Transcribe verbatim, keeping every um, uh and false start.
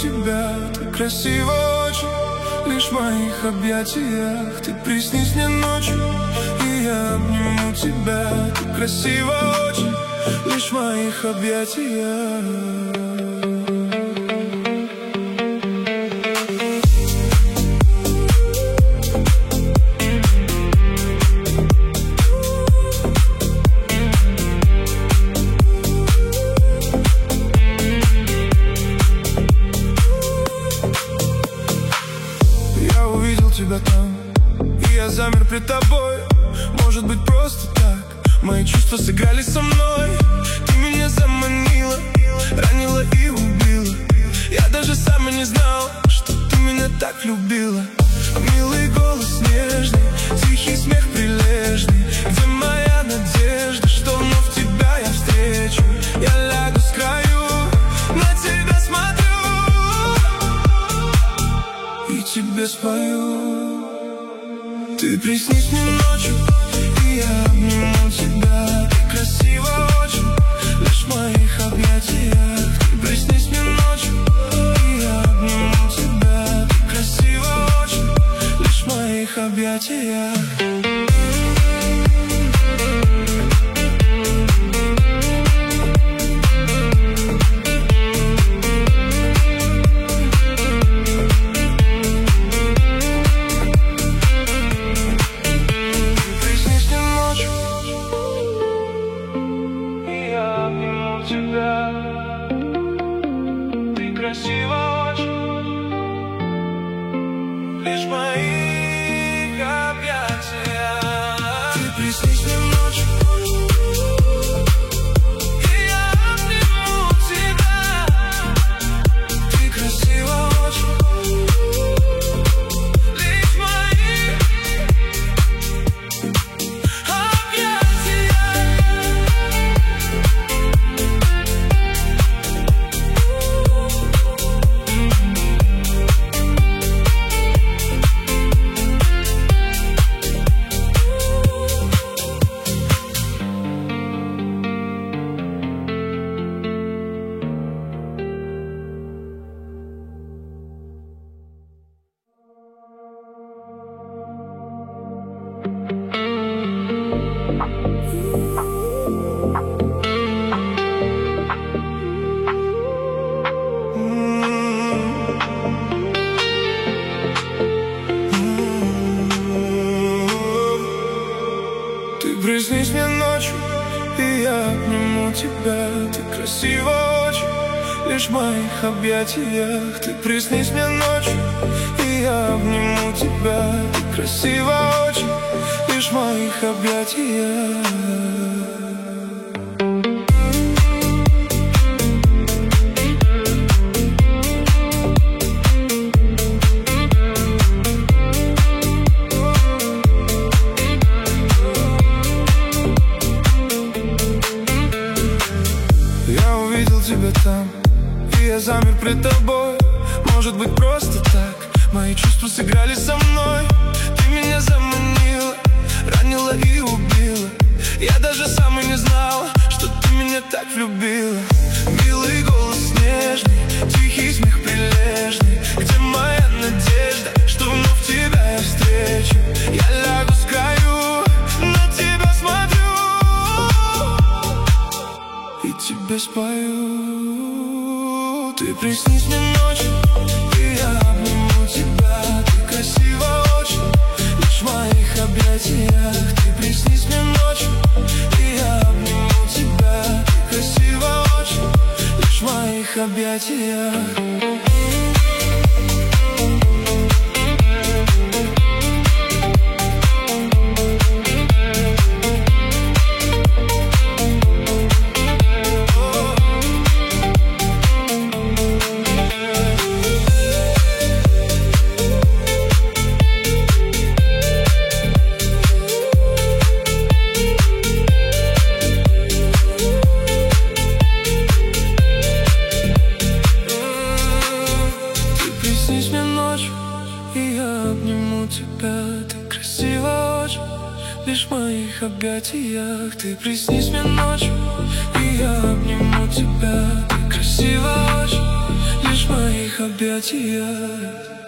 тебя, ты красива очень, лишь в моих объятиях. Ты приснись мне ночью, и я обниму тебя. Ты красива очень, лишь в моих объятиях. Тебя там, и я замер пред тобой. Может быть, просто так мои чувства сыграли со мной. Ты меня заманила, ранила и убила. Я даже сам и не знал, что ты меня так любила. Милый голос нежный, тихий смех прилежный. Где моя надежда, что вновь тебя я встречу? Я лягу с краю, на тебя смотрю и тебе спою. Ты приснись мне ночью, и я обниму тебя. Ты красива очень, лишь в моих объятиях. Ты приснись мне ночью, и я обниму тебя. Ты красива очень, лишь в моих объятиях. Ты красива очень, лишь в моих объятиях. Ты приснись мне ночью, и я обниму тебя. Ты красива очень, лишь в моих объятиях. Приснись мне ночью, и я обниму тебя. Ты красива очень, лишь в моих объятиях. Ты приснись мне ночью, и я обниму тебя. Ты красива очень, лишь в моих объятиях. Тебя там, и я замер пред тобой. Может быть, просто так мои чувства сыграли со мной. Ты меня заманила, ранила и убила. Я даже сам и не знал, что ты меня так влюбила. Милый голос нежный, тихий смех прилежный. Где моя надежда, что вновь тебя я встречу? Я лягу с краю, на тебя смотрю и тебе спою. Ты приснись мне ночью, и я обниму тебя. Ты красива очень, лишь в моих объятиях. Ты приснись мне ночью, и я обниму тебя. Ты красива очень, лишь в моих объятиях. Лишь в моих объятиях. Ты приснись мне ночью, и я обниму тебя. Ты красива очень, тонешь в моих объятиях.